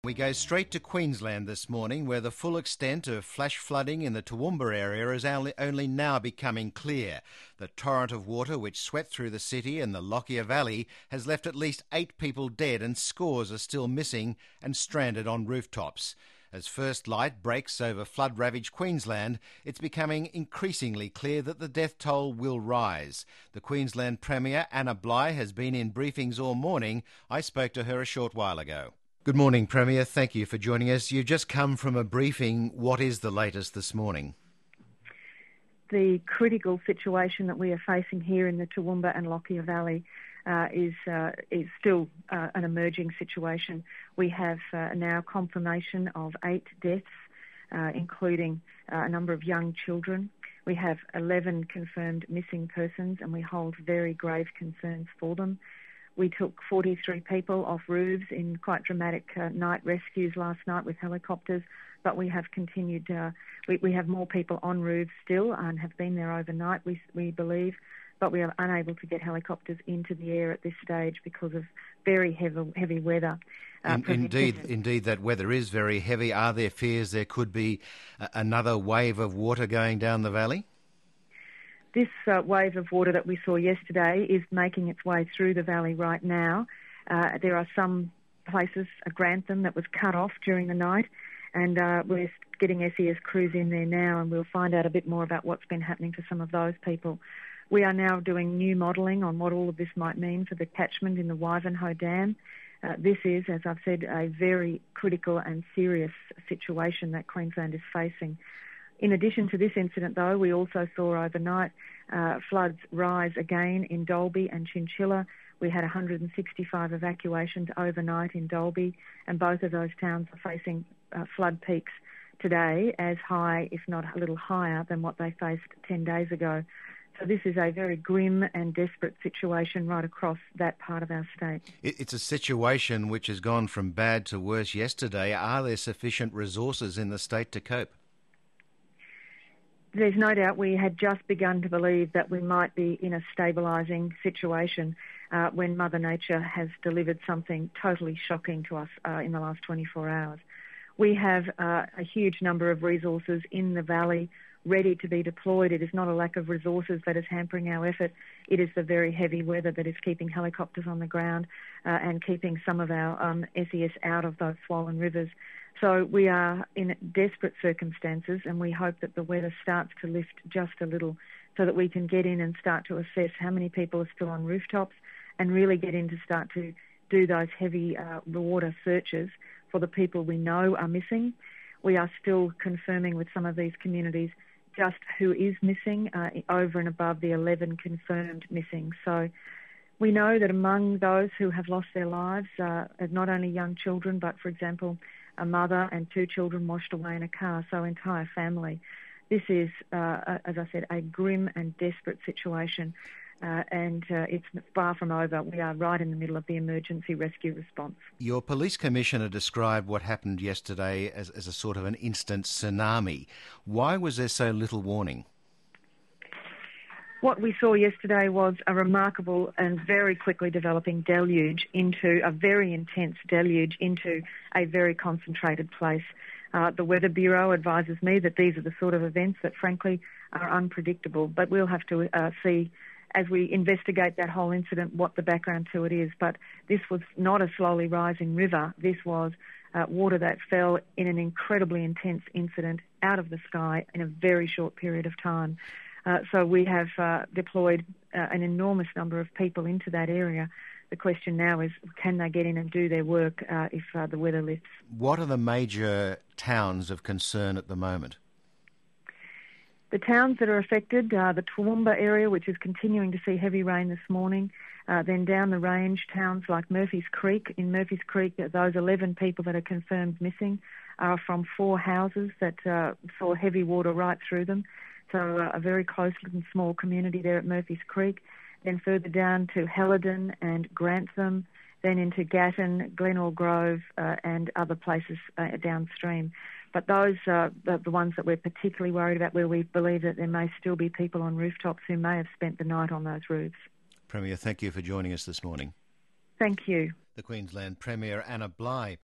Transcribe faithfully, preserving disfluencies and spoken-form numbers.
We go straight to Queensland this morning, where the full extent of flash flooding in the Toowoomba area is only now becoming clear. The torrent of water which swept through the city and the Lockyer Valley has left at least eight people dead and scores are still missing and stranded on rooftops. As first light breaks over flood-ravaged Queensland, it's becoming increasingly clear that the death toll will rise. The Queensland Premier, Anna Bligh, has been in briefings all morning. I spoke to her a short while ago. Good morning, Premier. Thank you for joining us. You've just come from a briefing. What is the latest this morning? The critical situation that we are facing here in the Toowoomba and Lockyer Valley uh, is uh, is still uh, an emerging situation. We have uh, now confirmation of eight deaths, uh, including uh, a number of young children. We have eleven confirmed missing persons, and we hold very grave concerns for them. We took forty-three people off roofs in quite dramatic uh, night rescues last night with helicopters, but we have continued, uh, we, we have more people on roofs still and have been there overnight, we, we believe, but we are unable to get helicopters into the air at this stage because of very heavy, heavy weather. Uh, in, indeed, indeed, that weather is very heavy. Are there fears there could be a, another wave of water going down the valley? This uh, wave of water that we saw yesterday is making its way through the valley right now. Uh, there are some places, uh, Grantham, that was cut off during the night, and uh, we're getting S E S crews in there now, and we'll find out a bit more about what's been happening to some of those people. We are now doing new modelling on what all of this might mean for the catchment in the Wivenhoe Dam. Uh, this is, as I've said, a very critical and serious situation that Queensland is facing. In addition to this incident, though, we also saw overnight uh, floods rise again in Dalby and Chinchilla. We had one hundred sixty-five evacuations overnight in Dalby, and both of those towns are facing uh, flood peaks today as high, if not a little higher, than what they faced ten days ago. So this is a very grim and desperate situation right across that part of our state. It's a situation which has gone from bad to worse yesterday. Are there sufficient resources in the state to cope? There's no doubt we had just begun to believe that we might be in a stabilising situation uh, when Mother Nature has delivered something totally shocking to us uh, in the last twenty-four hours. We have uh, a huge number of resources in the valley ready to be deployed. It is not a lack of resources that is hampering our effort. It is the very heavy weather that is keeping helicopters on the ground uh, and keeping some of our um, S E S out of those swollen rivers. So we are in desperate circumstances, and we hope that the weather starts to lift just a little so that we can get in and start to assess how many people are still on rooftops and really get in to start to do those heavy uh, water searches for the people we know are missing. We are still confirming with some of these communities just who is missing uh, over and above the eleven confirmed missing. So we know that among those who have lost their lives uh, are not only young children, but, for example, a mother and two children washed away in a car, so entire family. This is, uh, as I said, a grim and desperate situation, uh, and uh, it's far from over. We are right in the middle of the emergency rescue response. Your police commissioner described what happened yesterday as, as a sort of an instant tsunami. Why was there so little warning? What we saw yesterday was a remarkable and very quickly developing deluge into a very intense deluge into a very concentrated place. Uh, the Weather Bureau advises me that these are the sort of events that, frankly, are unpredictable. But we'll have to uh, see, as we investigate that whole incident, what the background to it is. But this was not a slowly rising river. This was uh, water that fell in an incredibly intense incident out of the sky in a very short period of time. Uh, so we have uh, deployed uh, an enormous number of people into that area. The question now is, can they get in and do their work uh, if uh, the weather lifts? What are the major towns of concern at the moment? The towns that are affected are the Toowoomba area, which is continuing to see heavy rain this morning. Uh, then down the range, towns like Murphy's Creek. In Murphy's Creek, those eleven people that are confirmed missing are from four houses that uh, saw heavy water right through them. So uh, a very close and small community there at Murphy's Creek. Then further down to Helidon and Grantham, then into Gatton, Glenore Grove, uh, and other places uh, downstream. But those are the, the ones that we're particularly worried about, where we believe that there may still be people on rooftops who may have spent the night on those roofs. Premier, thank you for joining us this morning. Thank you. The Queensland Premier, Anna Bligh.